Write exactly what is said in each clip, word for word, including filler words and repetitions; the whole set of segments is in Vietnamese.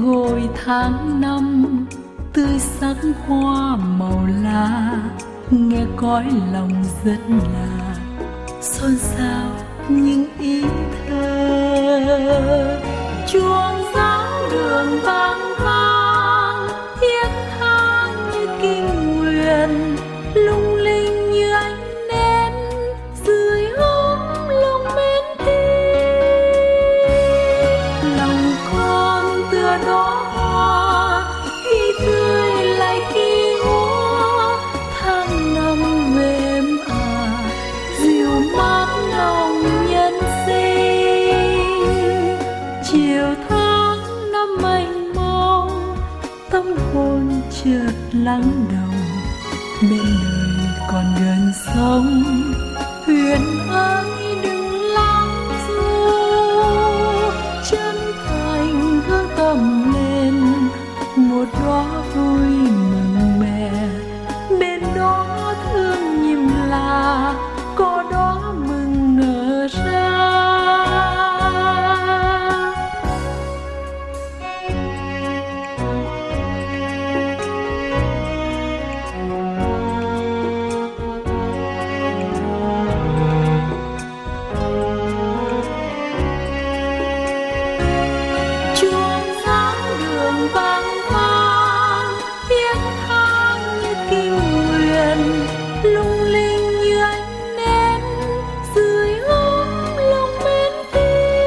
ngồi tháng năm tươi sắc hoa màu lá, nghe cõi lòng rất là xôn xao những ý thơ. Chuông giáo đường vang vang thiết tha như kinh nguyện, lung linh như ánh nến dưới ống lung mến thi. Lòng con tựa đóa hoa khi tươi lại khi úa, tháng năm êm ả dịu mát lòng nhân sinh. Chiều tháng năm mênh mông, tâm hồn chợt lắng động, bên đời còn gần sông. Huyền ơi đừng lắng du, chân thành hướng tâm lên một đóa vui mừng mẹ. Bên đó thương nhìm là có đóa mừng nở ra. Chuông giáo đường vang vang thiết tha như kinh nguyện, lung linh như ánh nến dưới ống lung mến thi.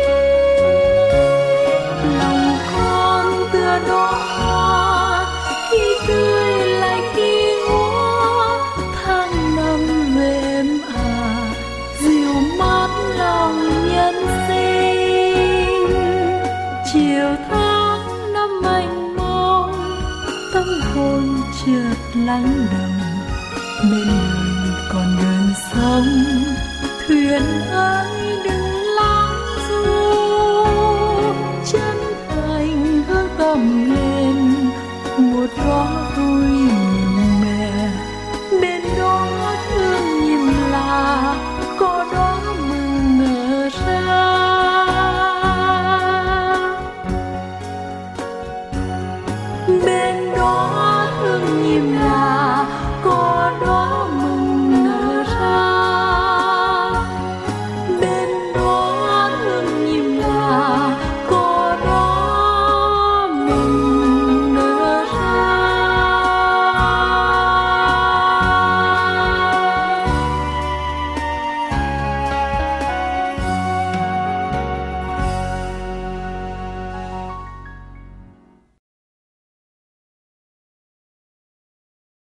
Lòng con tựa đóa hoa khi tươi lại khi úa, tháng năm êm ả dịu mát lòng nhân sinh. Chiều tháng năm mênh mông, tâm hồn chợt lắng động, bên đời còn gần sông. Thuyền ơi đừng lắng du, chân thành hướng tâm lên một đóa vui